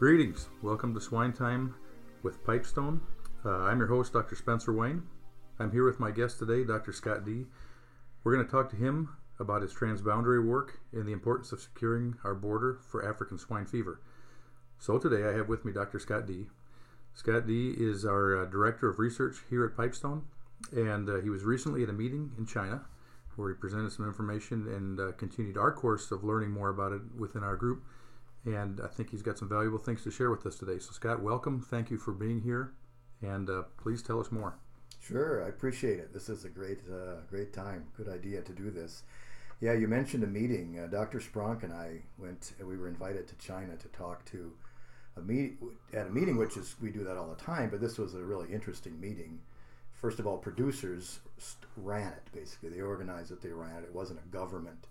Greetings. Welcome to Swine Time with Pipestone. I'm your host, Dr. Spencer Wayne. I'm here with my guest today, Dr. Scott Dee. We're going to talk to him about his transboundary work and the importance of securing our border for African swine fever. So today I have with me Dr. Scott Dee. Scott Dee is our Director of Research here at Pipestone, and he was recently at a meeting in China where he presented some information and continued our course of learning more about it within our group. And I think he's got some valuable things to share with us today. So Scott, welcome. Thank you for being here. And please tell us more. Sure, I appreciate it. This is a great time. Good idea to do this. Yeah, you mentioned a meeting. Dr. Spronk and I we were invited to China to talk to a meeting, which is, we do that all the time, but this was a really interesting meeting. First of all, producers ran it, basically. They organized it, they ran it. It wasn't a government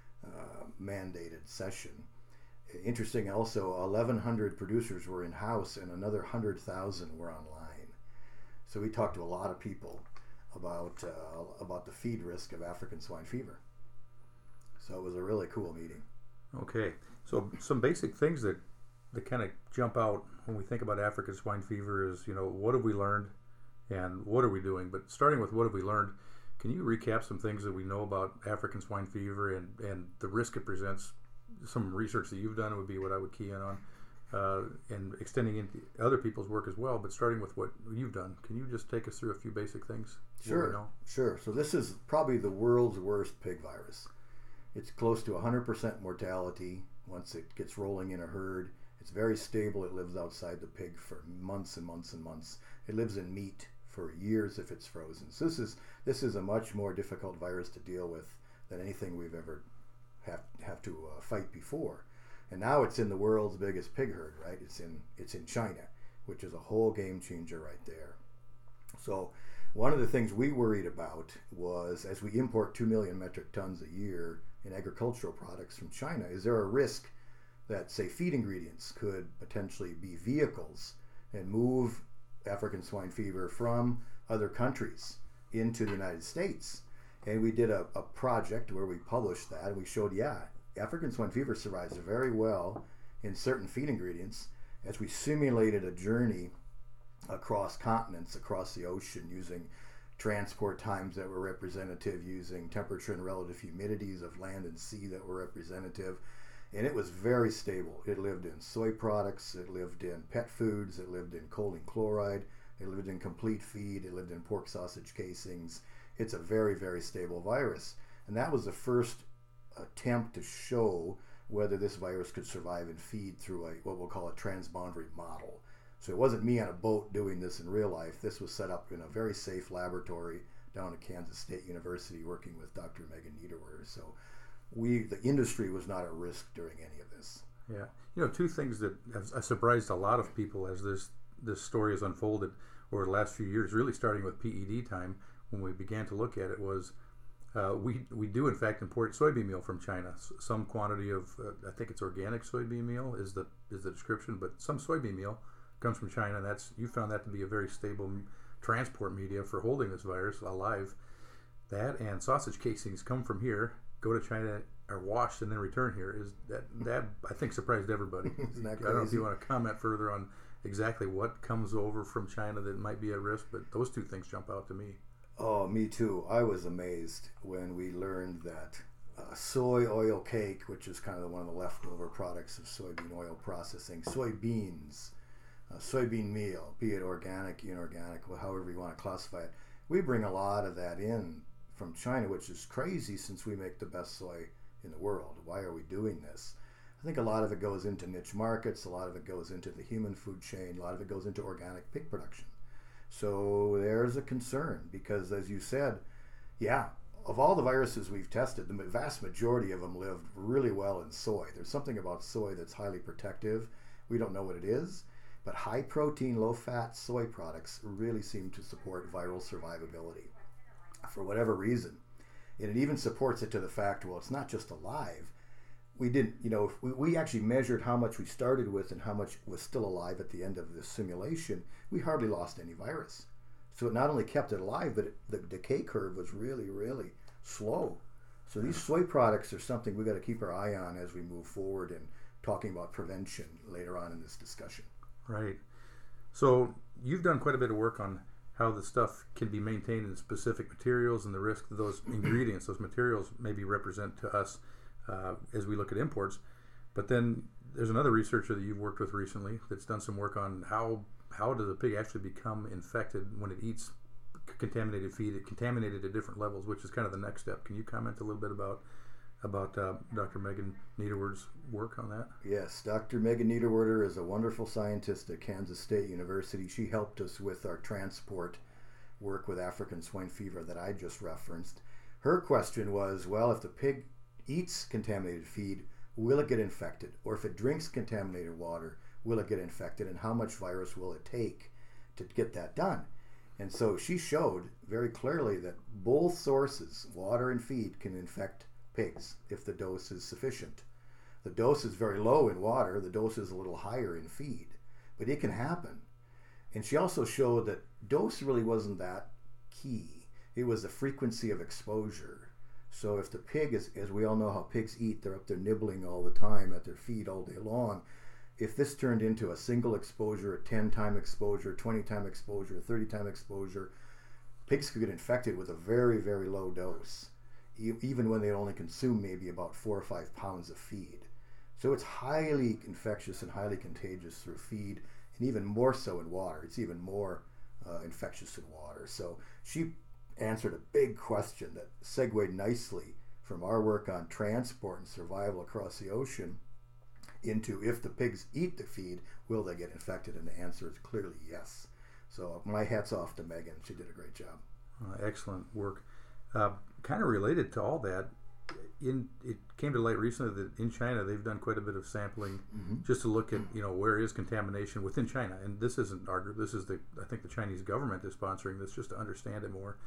mandated session. Interesting also, 1,100 producers were in-house and another 100,000 were online. So we talked to a lot of people about the feed risk of African swine fever. So it was a really cool meeting. Okay, so some basic things that kind of jump out when we think about African swine fever is, what have we learned and what are we doing? But starting with what have we learned, can you recap some things that we know about African swine fever and the risk it presents? Some research that you've done would be what I would key in on, and extending into other people's work as well. But starting with what you've done, can you just take us through a few basic things? Sure. So this is probably the world's worst pig virus. It's close to 100% mortality once it gets rolling in a herd. It's very stable. It lives outside the pig for months and months and months. It lives in meat for years if it's frozen. So this is a much more difficult virus to deal with than anything we've ever have to fight before. And now it's in the world's biggest pig herd, right? It's in China, which is a whole game changer right there. So one of the things we worried about was, as we import 2 million metric tons a year in agricultural products from China, is there a risk that, say, feed ingredients could potentially be vehicles and move African swine fever from other countries into the United States? And we did a project where we published that, and we showed, African swine fever survives very well in certain feed ingredients, as we simulated a journey across continents, across the ocean, using transport times that were representative, using temperature and relative humidities of land and sea that were representative. And it was very stable. It lived in soy products, it lived in pet foods, it lived in choline chloride, it lived in complete feed, it lived in pork sausage casings. It's a very, very stable virus. And that was the first attempt to show whether this virus could survive in feed through what we'll call a transboundary model. So it wasn't me on a boat doing this in real life. This was set up in a very safe laboratory down at Kansas State University working with Dr. Megan Niederwehr. So the industry was not at risk during any of this. Yeah. Two things that have surprised a lot of people as this story has unfolded over the last few years, really starting with PED time, when we began to look at it, was we do in fact import soybean meal from China. Some quantity of I think it's organic soybean meal is the description, but some soybean meal comes from China. And you found that to be a very stable transport media for holding this virus alive. That and sausage casings come from here, go to China, are washed, and then return here. Is that I think surprised everybody. Isn't that crazy? I don't know if you want to comment further on exactly what comes over from China that might be at risk, but those two things jump out to me. Oh, me too. I was amazed when we learned that soy oil cake, which is kind of one of the leftover products of soybean oil processing, soybeans, soybean meal, be it organic, inorganic, however you want to classify it, we bring a lot of that in from China, which is crazy since we make the best soy in the world. Why are we doing this? I think a lot of it goes into niche markets, a lot of it goes into the human food chain, a lot of it goes into organic pig production. So there's a concern because, as you said, of all the viruses we've tested, the vast majority of them lived really well in soy. There's something about soy that's highly protective. We don't know what it is, but high protein, low fat soy products really seem to support viral survivability for whatever reason. And it even supports it to the fact, well, it's not just alive. We didn't, we actually measured how much we started with and how much was still alive at the end of this simulation. We hardly lost any virus. So it not only kept it alive, but the decay curve was really, really slow. So these soy products are something we've got to keep our eye on as we move forward in talking about prevention later on in this discussion. Right. So you've done quite a bit of work on how the stuff can be maintained in specific materials and the risk that those ingredients, those materials maybe represent to us as we look at imports. But then there's another researcher that you've worked with recently that's done some work on how does a pig actually become infected when it eats contaminated feed, contaminated at different levels, which is kind of the next step. Can you comment a little bit about Dr. Megan Niederwerder's work on that? Yes, Dr. Megan Niederwerder is a wonderful scientist at Kansas State University. She helped us with our transport work with African swine fever that I just referenced. Her question was, well, if the pig eats contaminated feed, will it get infected? Or if it drinks contaminated water, will it get infected? And how much virus will it take to get that done? And so she showed very clearly that both sources, water and feed, can infect pigs if the dose is sufficient. The dose is very low in water, the dose is a little higher in feed, but it can happen. And she also showed that dose really wasn't that key. It was the frequency of exposure. So if the pig is, as we all know how pigs eat, they're up there nibbling all the time at their feed all day long. If this turned into a single exposure, a 10-time exposure, 20-time exposure, 30-time exposure, pigs could get infected with a very, very low dose, even when they only consume maybe about 4 or 5 pounds of feed. So it's highly infectious and highly contagious through feed, and even more so in water. It's even more infectious in water. So she answered a big question that segued nicely from our work on transport and survival across the ocean into, if the pigs eat the feed, will they get infected? And the answer is clearly yes. So my hat's off to Megan. She did a great job. Excellent work. Kind of related to all that, it came to light recently that in China they've done quite a bit of sampling just to look at where is contamination within China. And this isn't our group. This is I think the Chinese government is sponsoring this just to understand it more.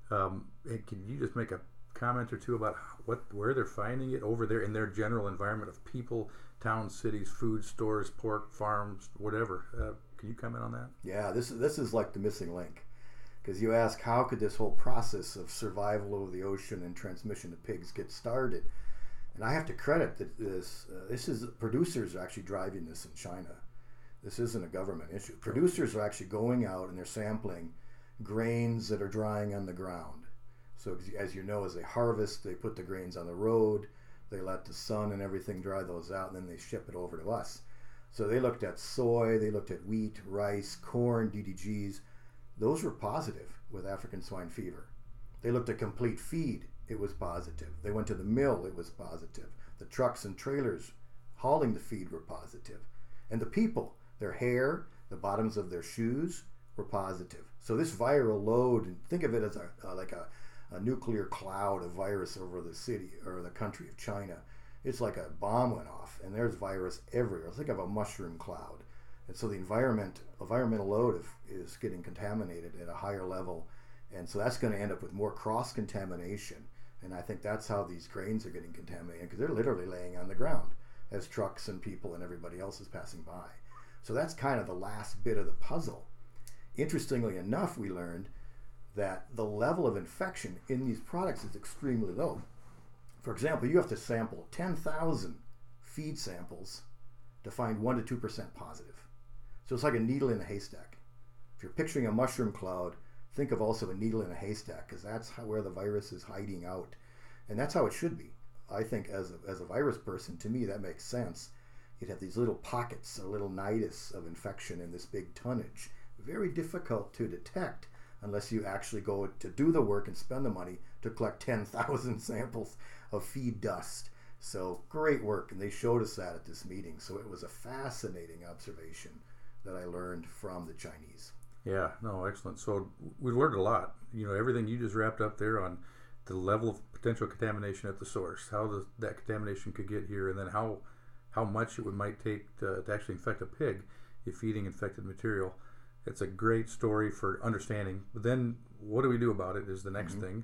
And can you just make a comment or two about where they're finding it over there in their general environment of people, towns, cities, food stores, pork farms, whatever? Can you comment on that? Yeah, this is like the missing link. Because you ask, how could this whole process of survival over the ocean and transmission to pigs get started? And I have to credit that this is producers are actually driving this in China. This isn't a government issue. Producers are actually going out and they're sampling grains that are drying on the ground. So as you know, as they harvest, they put the grains on the road, they let the sun and everything dry those out, and then they ship it over to us. So they looked at soy, they looked at wheat, rice, corn, DDGs. Those were positive with African swine fever. They looked at complete feed, it was positive. They went to the mill, it was positive. The trucks and trailers hauling the feed were positive. And the people, their hair, the bottoms of their shoes were positive. So this viral load, think of it as like a nuclear cloud of virus over the city or the country of China. It's like a bomb went off and there's virus everywhere. Think of a mushroom cloud. And so the environmental load is getting contaminated at a higher level. And so that's going to end up with more cross-contamination. And I think that's how these grains are getting contaminated, because they're literally laying on the ground as trucks and people and everybody else is passing by. So that's kind of the last bit of the puzzle. Interestingly enough, we learned that the level of infection in these products is extremely low. For example, you have to sample 10,000 feed samples to find 1 to 2% positive. So it's like a needle in a haystack. If you're picturing a mushroom cloud, think of also a needle in a haystack, because that's where the virus is hiding out. And that's how it should be. I think as a virus person, to me, that makes sense. You'd have these little pockets, a little nidus of infection in this big tonnage. Very difficult to detect unless you actually go to do the work and spend the money to collect 10,000 samples of feed dust. So great work, and they showed us that at this meeting. So it was a fascinating observation that I learned from the Chinese. Yeah, no, excellent. So we've learned a lot. Everything you just wrapped up there on the level of potential contamination at the source, how that contamination could get here, and then how much it might take to actually infect a pig if eating infected material. It's a great story for understanding. But then what do we do about it is the next thing.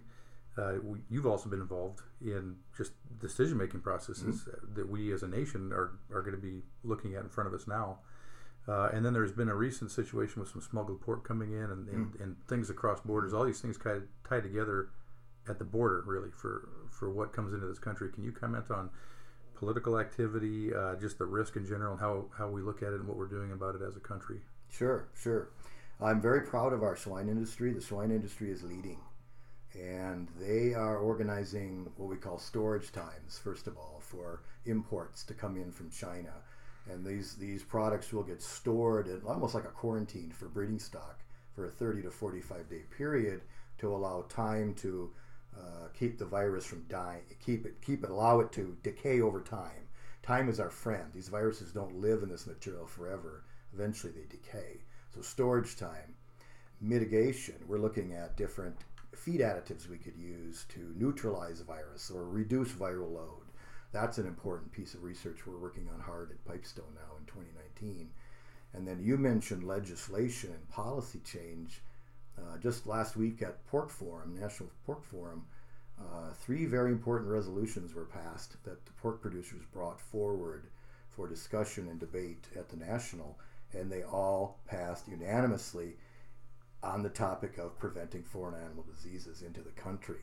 You've also been involved in just decision-making processes that we as a nation are going to be looking at in front of us now. And then there's been a recent situation with some smuggled pork coming in and things across borders. All these things kind of tie together at the border, really, for what comes into this country. Can you comment on political activity, just the risk in general, and how we look at it and what we're doing about it as a country. Sure. I'm very proud of our swine industry. The swine industry is leading, and they are organizing what we call storage times, first of all, for imports to come in from China. And these products will get stored in almost like a quarantine for breeding stock for a 30 to 45 day period to allow time to keep the virus from dying, allow it to decay over time. Time is our friend. These viruses don't live in this material forever. Eventually they decay. So storage time. Mitigation, we're looking at different feed additives we could use to neutralize the virus or reduce viral load. That's an important piece of research we're working on hard at Pipestone now in 2019. And then you mentioned legislation and policy change. Just last week at Pork Forum, National Pork Forum, 3 very important resolutions were passed that the pork producers brought forward for discussion and debate at the national, and they all passed unanimously on the topic of preventing foreign animal diseases into the country.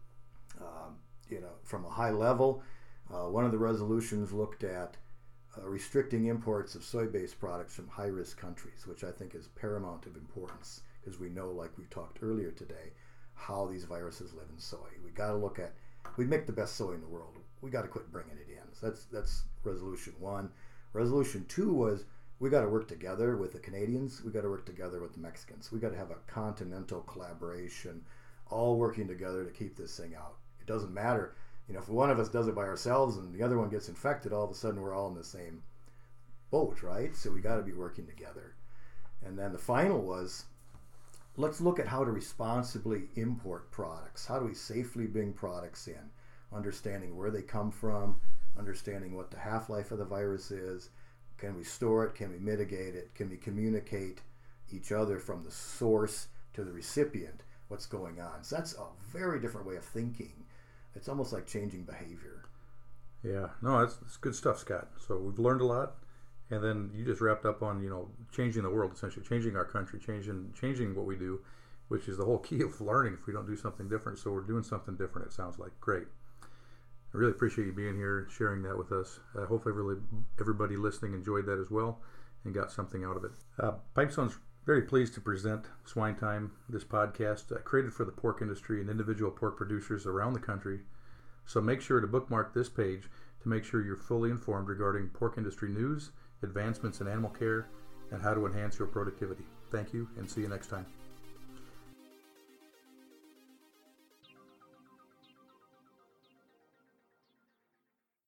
From a high level, one of the resolutions looked at restricting imports of soy-based products from high-risk countries, which I think is paramount of importance because we know, like we talked earlier today, how these viruses live in soy. We got to look at, we make the best soy in the world. We got to quit bringing it in. So that's resolution 1. Resolution 2 was we got to work together with the Canadians. We got to work together with the Mexicans. We got to have a continental collaboration, all working together to keep this thing out. It doesn't matter. If one of us does it by ourselves and the other one gets infected, all of a sudden we're all in the same boat, right? So we got to be working together. And then the final was, let's look at how to responsibly import products. How do we safely bring products in? Understanding where they come from, understanding what the half-life of the virus is. Can we store it? Can we mitigate it? Can we communicate each other from the source to the recipient what's going on? So that's a very different way of thinking. It's almost like changing behavior. Yeah, no, that's good stuff, Scott. So we've learned a lot, and then you just wrapped up on changing the world, essentially changing our country, changing what we do, which is the whole key of learning. If we don't do something different, so we're doing something different. It sounds like great. I really appreciate you being here and sharing that with us. I hope everybody listening enjoyed that as well and got something out of it. Pipestone's very pleased to present Swine Time, this podcast created for the pork industry and individual pork producers around the country. So make sure to bookmark this page to make sure you're fully informed regarding pork industry news, advancements in animal care, and how to enhance your productivity. Thank you, and see you next time.